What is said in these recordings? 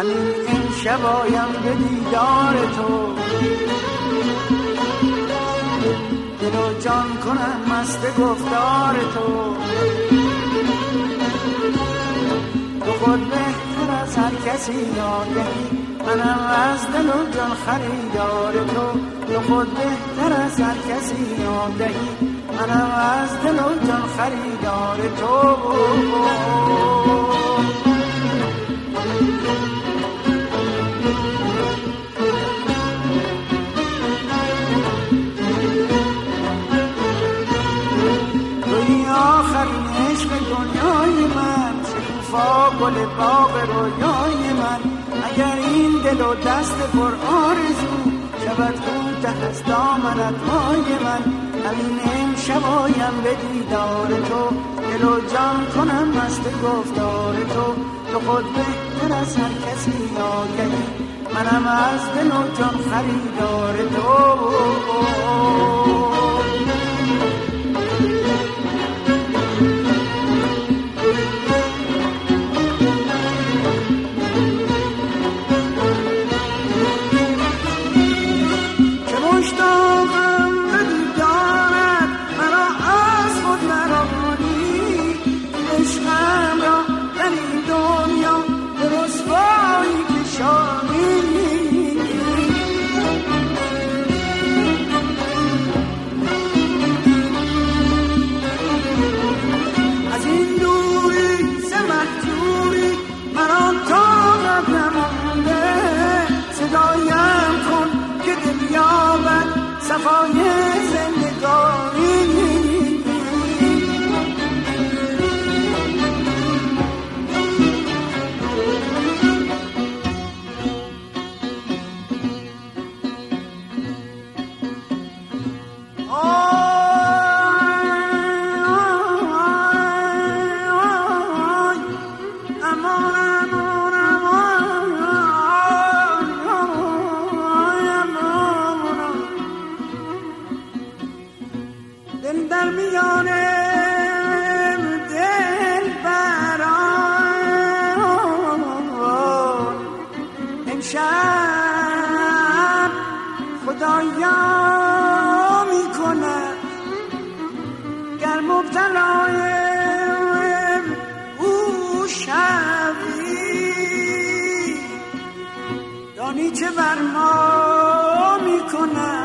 همین امشب آیم به دیدار تو، دل و جان کنم مست گفتار تو. تو خود بهتر از هر کسی آگهی، منم از دل و جان خریدار تو. تو خود بهتر از هر کسی آگهی، منم از دل و جان خریدار تو. توی آخرین عشق دنیای من، شکوفا گل باغ رویای من. اگر این دل و دست پر آرزو شود کوته از دامنت های من، همین امشب آیم به دیدار تو، دل و جان کنم مست گفتار تو. تو خود بهتر از هر کسی آگهی، منم از دل و جان خریدار تو. صفای زندگانی در میان دل بران امشب خدایا میکنه، گر مبتلای او شوی دانی چه بر ما میکنه.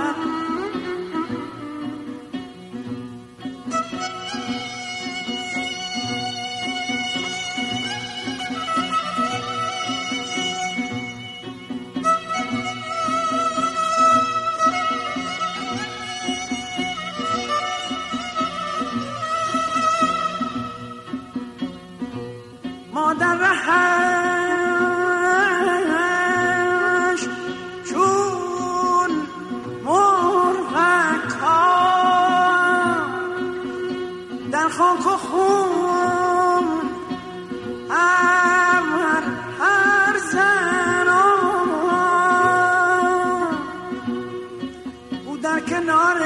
مادر رهش چون مرغک ها در خاک و خون هر زن او در کنار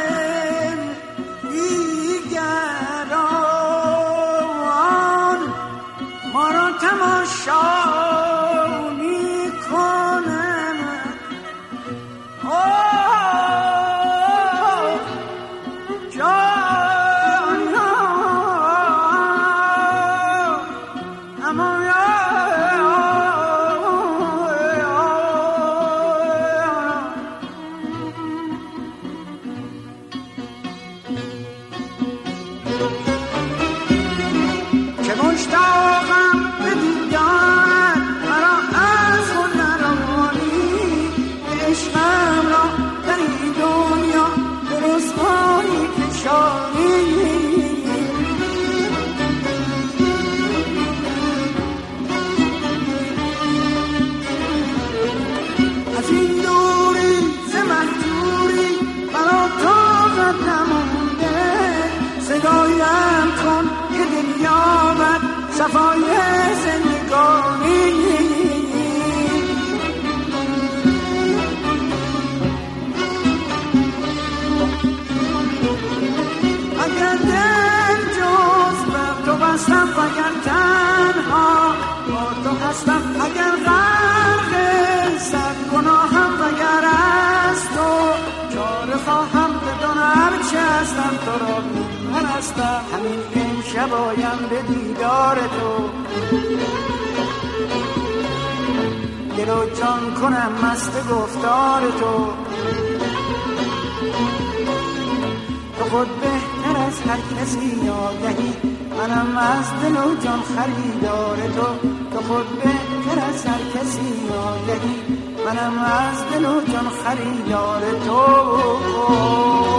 تماشا میکنم. جان اما که مشتاقم به دیدار مرا از خود نرانی، عشقم را در این دنیا به رسوایی کشانی. از این دوری ز مهجوری مرا طاقت نمونده، صدایم کن که دل یابد صفای زندگانی. اگر دل جز بر تو بستم وگر تنها با تو هستم اگر غرق صد گناهم وگر از تو چاره خواهم بدان هرچه هستم تو را می‌پرستم همین امشب آیم به دیدار تو دل و جان کنم مست گفتار تو تو خود بهتر از هر کسی آگهی منم از دل و جان خریدار تو تو خود بهتر از هر کسی آگهی منم از دل و جان خریدار تو